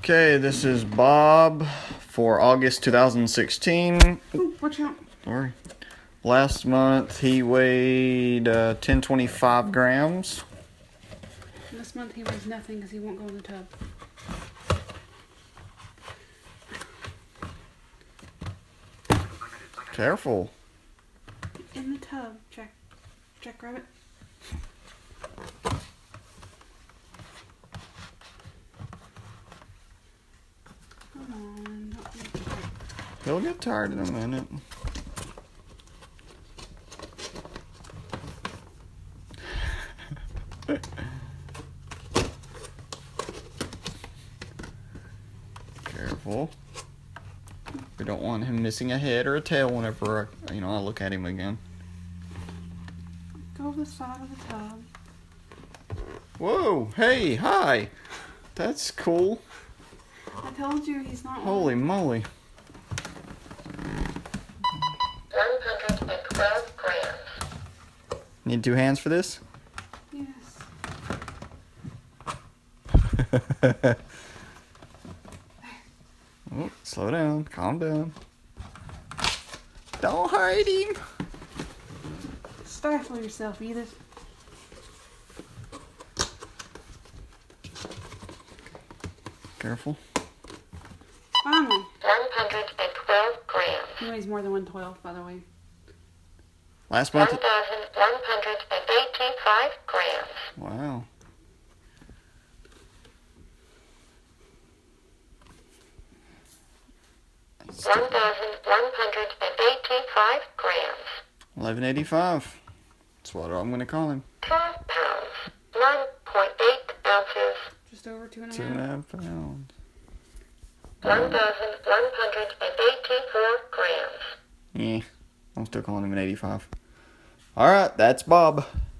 Okay, this is Bob for August 2016. Ooh, watch out. Sorry. Last month he weighed 1025 grams. This month he weighs nothing because he won't go in the tub. Careful. In the tub, Jack Rabbit. Come on, not make it tight. He'll get tired in a minute. Careful. We don't want him missing a head or a tail whenever I look at him again. Go to the side of the tub. Whoa! Hey! Hi! That's cool. I told you he's not. Holy moly! 112 grams. Need two hands for this? Yes. Oh, slow down. Calm down. Don't hurt him. Stifle yourself, Edith. Careful. Finally. 112 grams. He weighs more than 112, by the way. Last month. 1,185 grams. Wow. That's 1,185 grams. 1185. That's what I'm gonna call him. 12 pounds. 9.8 ounces. Just over 2.5. 2.5 pounds. 1,184 grams. Yeah, I'm still calling him an 85. All right, that's Bob.